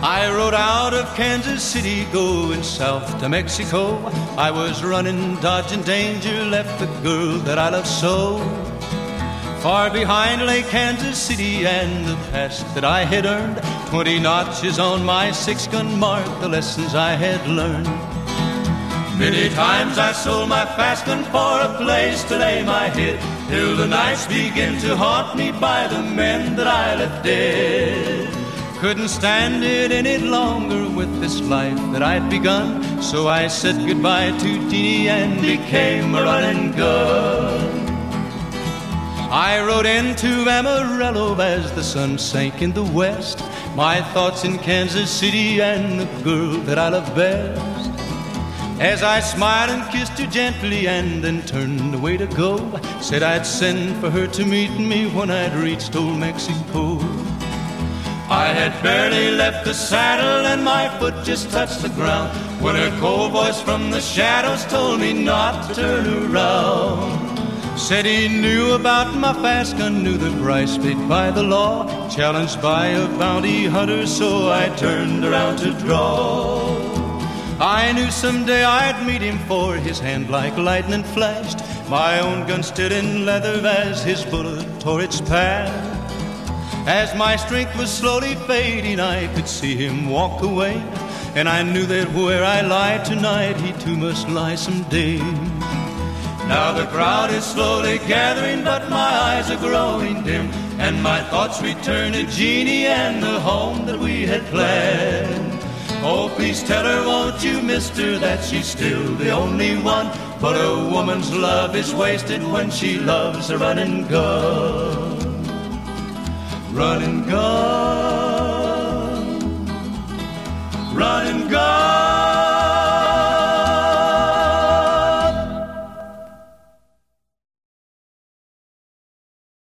I rode out of Kansas City, going south to Mexico. I was running, dodging danger, left the girl that I loved so. Far behind lay Kansas City and the past that I had earned. 20 notches on my 6-gun mark, the lessons I had learned. Many times I sold my fast gun for a place to lay my head, till the nights began to haunt me by the men that I left dead. Couldn't stand it any longer with this life that I'd begun, so I said goodbye to Teenie and became a running gun. I rode into Amarillo as the sun sank in the west, my thoughts in Kansas City and the girl that I love best. As I smiled and kissed her gently and then turned away to go, said I'd send for her to meet me when I'd reached old Mexico. I had barely left the saddle and my foot just touched the ground, when a cold voice from the shadows told me not to turn around. Said he knew about my fast gun, knew the price paid by the law, challenged by a bounty hunter, so I turned around to draw. I knew someday I'd meet him, for his hand like lightning flashed, my own gun stood in leather as his bullet tore its path. As my strength was slowly fading, I could see him walk away, and I knew that where I lie tonight, he too must lie someday. Now the crowd is slowly gathering, but my eyes are growing dim, and my thoughts return to Jeannie and the home that we had planned. Oh, please tell her, won't you, mister, that she's still the only one, but a woman's love is wasted when she loves a running gun. Running gun.